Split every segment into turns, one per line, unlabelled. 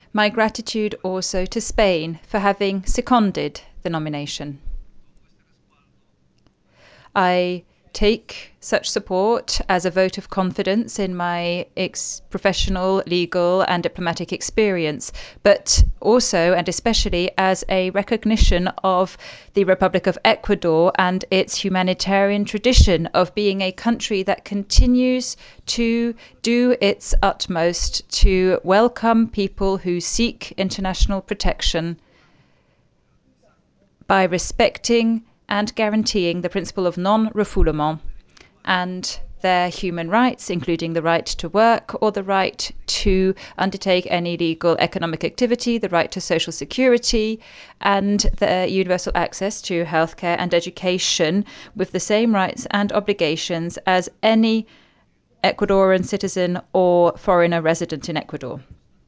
my gratitude also to Spain for having seconded the nomination. I take such support as a vote of confidence in my professional, legal, and diplomatic experience, but also and especially as a recognition of the Republic of Ecuador and its humanitarian tradition of being a country that continues to do its utmost to welcome people who seek international protection by respecting and guaranteeing the principle of non-refoulement and their human rights, including the right to work or the right to undertake any legal economic activity, the right to social security, and the universal access to healthcare and education with the same rights and obligations as any Ecuadorian citizen or foreigner resident in Ecuador.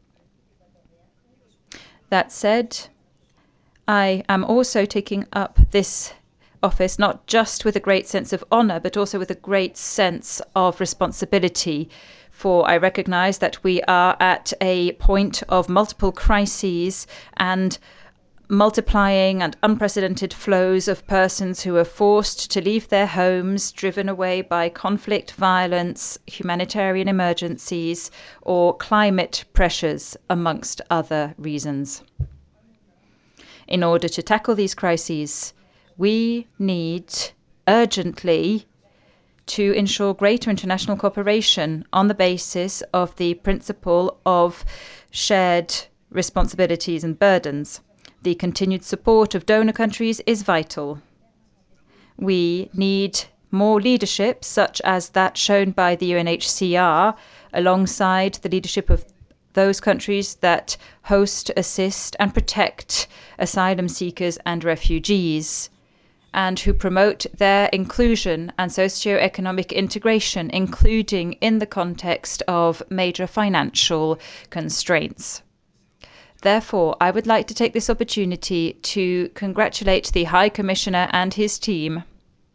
That said, I am also taking up this office not just with a great sense of honor, but also with a great sense of responsibility. For I recognize that we are at a point of multiple crises and multiplying and unprecedented flows of persons who are forced to leave their homes, driven away by conflict, violence, humanitarian emergencies, or climate pressures, amongst other reasons. In order to tackle these crises, we need urgently to ensure greater international cooperation on the basis of the principle of shared responsibilities and burdens. The continued support of donor countries is vital. We need more leadership, such as that shown by the UNHCR, alongside the leadership of those countries that host, assist, and protect asylum seekers and refugees, and who promote their inclusion and socio-economic integration, including in the context of major financial constraints. Therefore, I would like to take this opportunity to congratulate the High Commissioner and his team,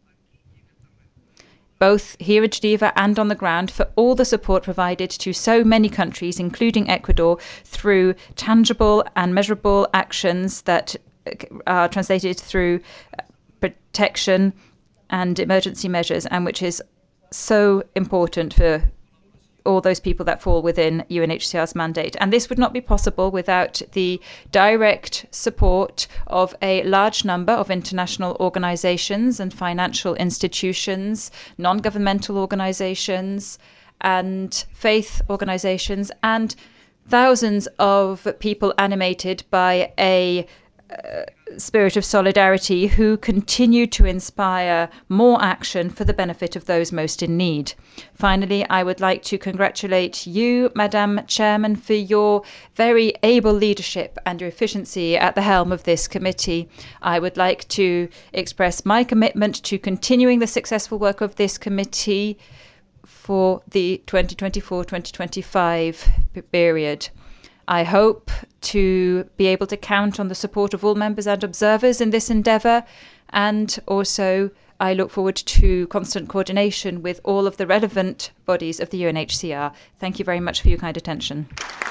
both here in Geneva and on the ground, for all the support provided to so many countries, including Ecuador, through tangible and measurable actions that are translated through protection and emergency measures, and which is so important for all those people that fall within UNHCR's mandate. And this would not be possible without the direct support of a large number of international organizations and financial institutions, non-governmental organizations, and faith organizations, and thousands of people animated by a spirit of solidarity who continue to inspire more action for the benefit of those most in need. Finally, I would like to congratulate you, Madam Chairman, for your very able leadership and your efficiency at the helm of this committee. I would like to express my commitment to continuing the successful work of this committee for the 2024-2025 period. I hope to be able to count on the support of all members and observers in this endeavour, and also I look forward to constant coordination with all of the relevant bodies of the UNHCR. Thank you very much for your kind attention.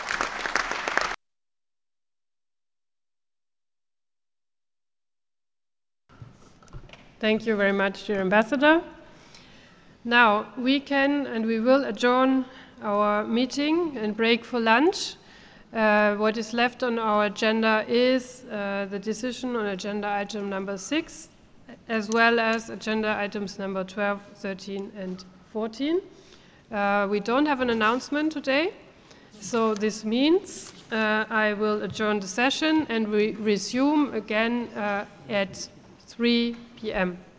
Thank you very much, dear Ambassador. Now, we can and we will adjourn our meeting and break for lunch. What is left on our agenda is the decision on agenda item number 6, as well as agenda items number 12, 13, and 14. We don't have an announcement today, so this means I will adjourn the session and we resume again at 3 p.m.